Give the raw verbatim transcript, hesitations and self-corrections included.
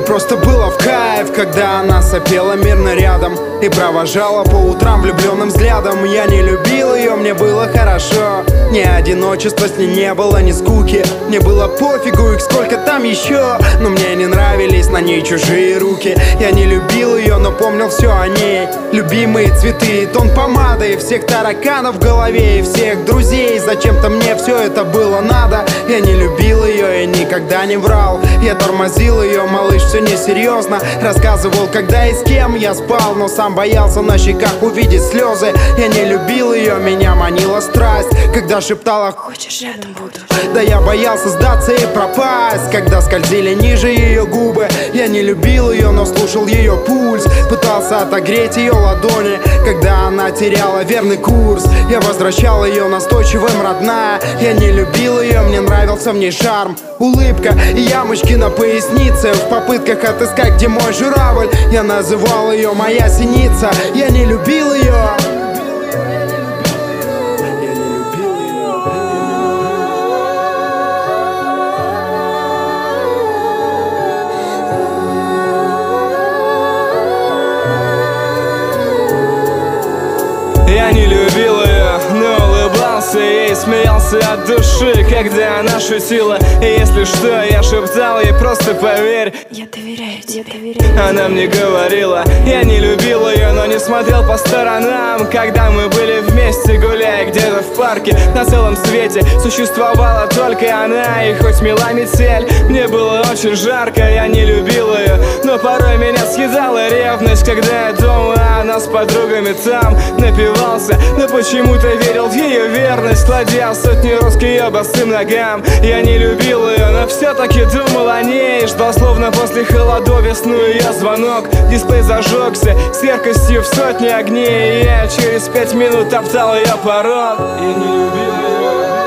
просто было в кайф, когда она сопела мирно рядом и провожала по утрам влюбленным взглядом. Я не любил ее, мне было хорошо. Ни одиночества с ней не было, ни скуки. Мне было пофигу, их сколько там еще. Но мне не нравились на ней чужие руки. Я не любил ее, но помнил все о ней. Любимые цветы и тон помады, и всех тараканов в голове, и всех друзей. Зачем-то мне все это было надо. Я не любил ее и никогда не врал. Я тормозил ее, малыш, все несерьезно. Рассказывал, когда и с кем я спал, но сам боялся на щеках увидеть слезы. Я не любил ее, меня манила страсть, когда шептала: хочешь, рядом буду. Да я боялся сдаться и пропасть, когда скользили ниже ее губы. Я не любил ее, но слушал ее пульс, пытался отогреть ее ладони, когда она теряла верный курс. Я возвращал ее настойчивым, родная. Я не любил ее, мне нравился в ней шарм, улыбка и ямочки на пояснице. В попытках отыскать, где мой журавль, я называл ее моя синица. Я не любил ее. Я не любил ее, но улыбался ей, смеялся от души, когда она шутила. И если что, я шептал ей: просто поверь, я доверяю тебе. Она мне говорила. Я не любил ее, но не смотрел по сторонам, когда мы были вместе, гуляя где-то в парке. На целом свете существовала только она, и хоть мела метель, мне было очень жарко. Я не любил ее, но порой меня съедала ревность, когда я дома, а она с подругами там напивался. Но почему-то верил в ее верность, кладя сотни роз к ее босым ногам. Я не любил ее, но все-таки думал о ней, ждал словно после холодов весну ее звонок. Дисплей зажегся с яркостью в сотни огней, и я через пять минут топтал ее порог. Я не любил ее.